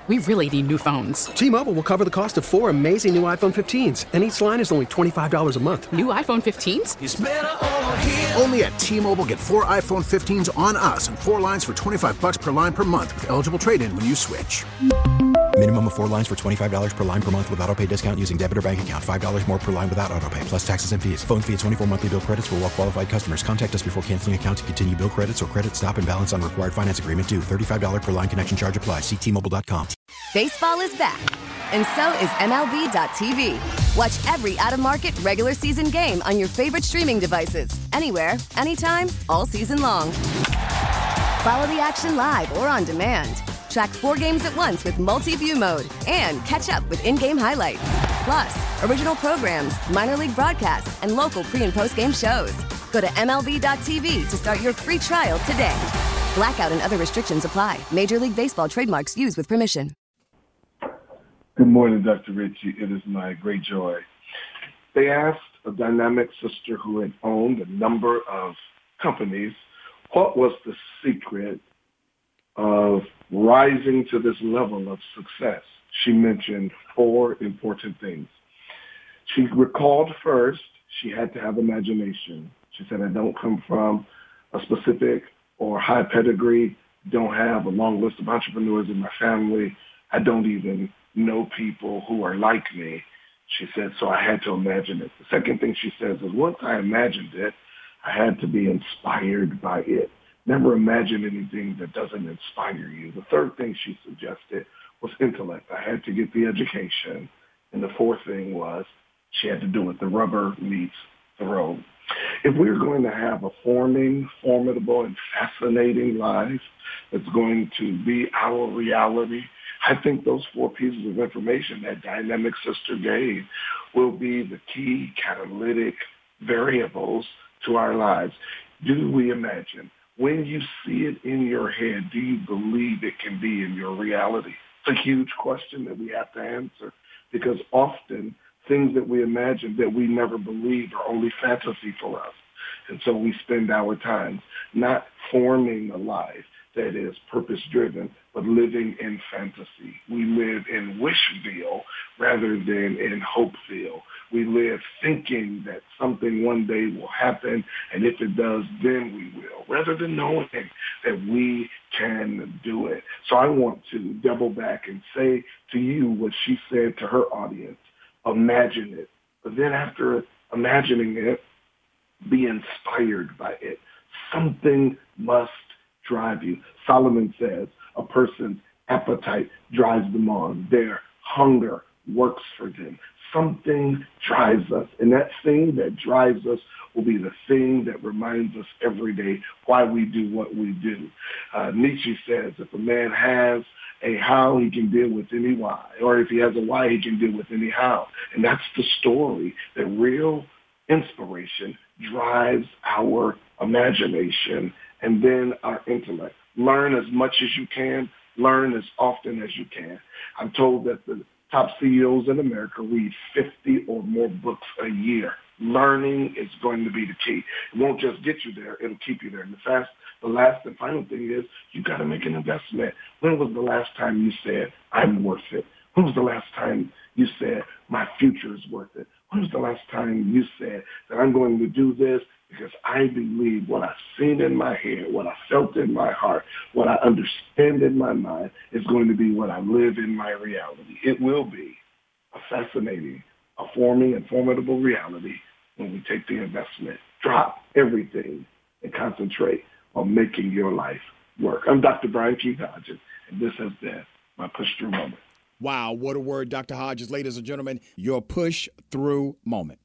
We really need new phones. T-Mobile will cover the cost of 4 amazing new iPhone 15s, and each line is only $25 a month. New iPhone 15s? It's better over here. Only at T-Mobile, get 4 iPhone 15s on us and 4 lines for $25 per line per month with eligible trade-in when you switch. Minimum of 4 lines for $25 per line per month with autopay discount using debit or bank account. $5 more per line without autopay, plus taxes and fees. Phone fee at 24 monthly bill credits for well-qualified customers. Contact us before canceling account to continue bill credits or credit stop and balance on required finance agreement due. $35 per line connection charge applies. See T-Mobile.com. Baseball is back, and so is MLB.tv. Watch every out-of-market regular season game on your favorite streaming devices. Anywhere, anytime, all season long. Follow the action live or on demand. Track 4 games at once with multi-view mode and catch up with in-game highlights. Plus, original programs, minor league broadcasts, and local pre- and post-game shows. Go to MLB.tv to start your free trial today. Blackout and other restrictions apply. Major League Baseball trademarks used with permission. Good morning, Dr. Ritchie. It is my great joy. They asked a dynamic sister who had owned a number of companies what was the secret of rising to this level of success. She mentioned 4 important things. She recalled first she had to have imagination. She said, I don't come from a specific or high pedigree, don't have a long list of entrepreneurs in my family. I don't even know people who are like me. She said, so I had to imagine it. The second thing she says is once I imagined it, I had to be inspired by it. Never imagine anything that doesn't inspire you. The third thing she suggested was intellect. I had to get the education. And the fourth thing was she had to do it. The rubber meets the road. If we're going to have a forming, formidable, and fascinating life that's going to be our reality, I think those 4 pieces of information that Dynamic Sister gave will be the key catalytic variables to our lives. Do we imagine? When you see it in your head, do you believe it can be in your reality? It's a huge question that we have to answer because often things that we imagine that we never believed are only fantasy for us. And so we spend our time not forming a life that is purpose-driven, but living in fantasy. We live in Wishville rather than in Hopeville. We live thinking that something one day will happen, and if it does, then we will, rather than knowing that we can do it. So I want to double back and say to you what she said to her audience. Imagine it. But then after imagining it, be inspired by it. Something must drive you. Solomon says a person's appetite drives them on. Their hunger works for them. Something drives us. And that thing that drives us will be the thing that reminds us every day why we do what we do. Nietzsche says if a man has a how, he can deal with any why. Or if he has a why, he can deal with any how. And that's the story, that real inspiration drives our imagination and then our intellect. Learn as much as you can. Learn as often as you can. I'm told that the top CEOs in America read 50 or more books a year. Learning is going to be the key. It won't just get you there. It'll keep you there. And the last and final thing is you got to make an investment. When was the last time you said, I'm worth it? When was the last time you said, my future is worth it? When was the last time you said that I'm going to do this because I believe what I've seen in my head, what I felt in my heart, what I understand in my mind is going to be what I live in my reality. It will be a fascinating, a forming and formidable reality when we take the investment. Drop everything and concentrate on making your life work. I'm Dr. Brian Keith Hodges, and this has been my Push Through Moment. Wow, what a word, Dr. Hodges. Ladies and gentlemen, your push through moment.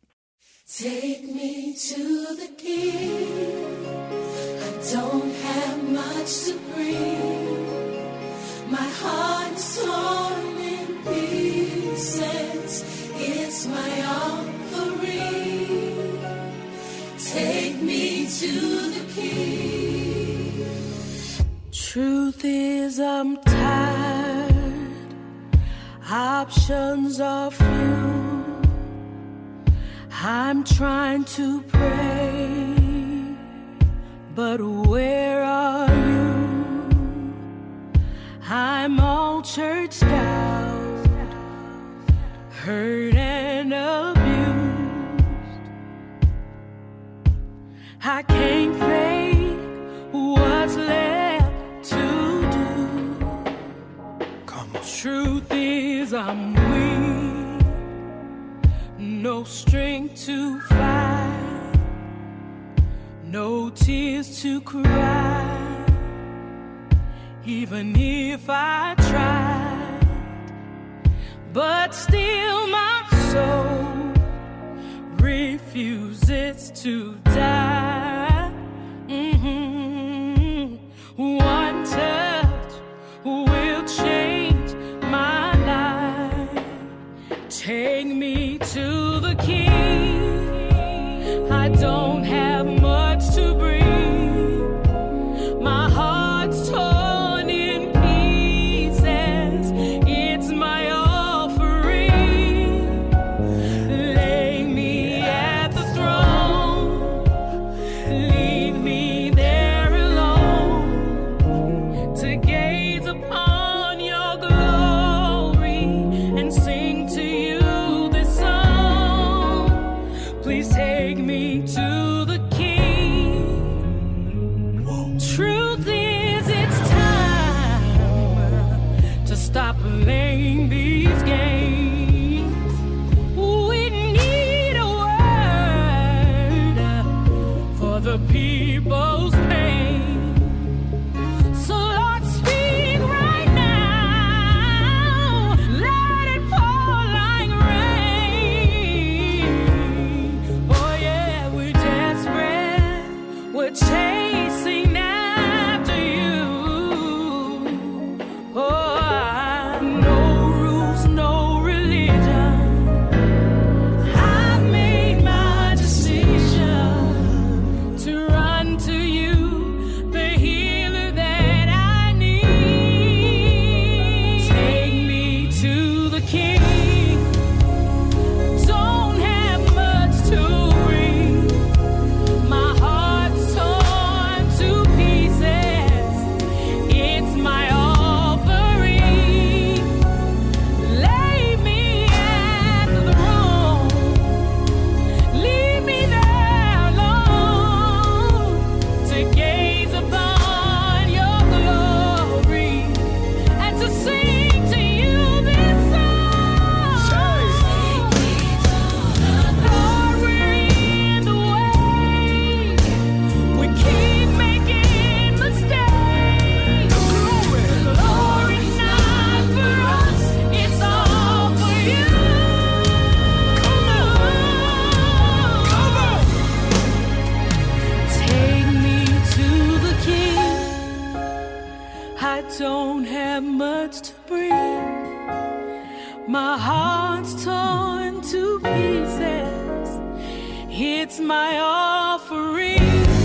Take me to the king. I don't have much to bring. My heart is torn in pieces. It's my offering. Take me to the king. Truth is, I'm tired. Options are few. I'm trying to pray, but where are you? I'm all churched out, hurt and abused. I can't fake what's left to do. Come on. Truth is I'm weak, no strength to fight, no tears to cry. Even if I tried, but still my soul refuses to die. One touch will change my life. Take me to the King. I don't have much to bring. My heart's torn. Stop playing these games. We need a word for the people's pain. So Lord, speak right now. Let it pour like rain. Oh yeah, we're desperate. We're chasing after you. Oh, don't have much to bring. My heart's torn to pieces. It's my offering.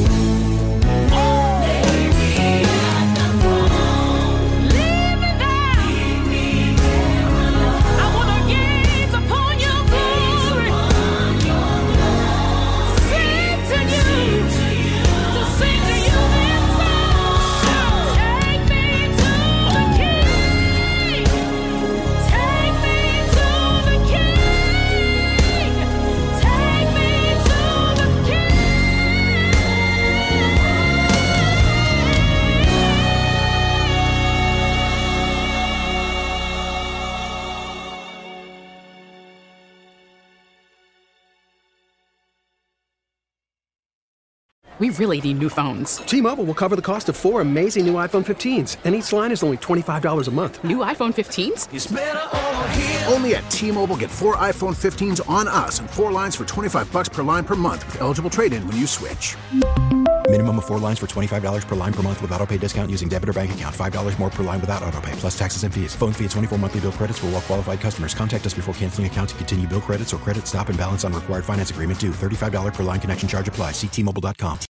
We really need new phones. T-Mobile will cover the cost of 4 amazing new iPhone 15s, and each line is only $25 a month. New iPhone 15s? It's better over here. Only at T-Mobile, get 4 iPhone 15s on us and 4 lines for $25 per line per month with eligible trade-in when you switch. Minimum of 4 lines for $25 per line per month with autopay discount using debit or bank account. $5 more per line without autopay, plus taxes and fees. Phone fee at 24 monthly bill credits for well-qualified customers. Contact us before canceling account to continue bill credits or credit stop and balance on required finance agreement due. $35 per line connection charge applies. See T-Mobile.com.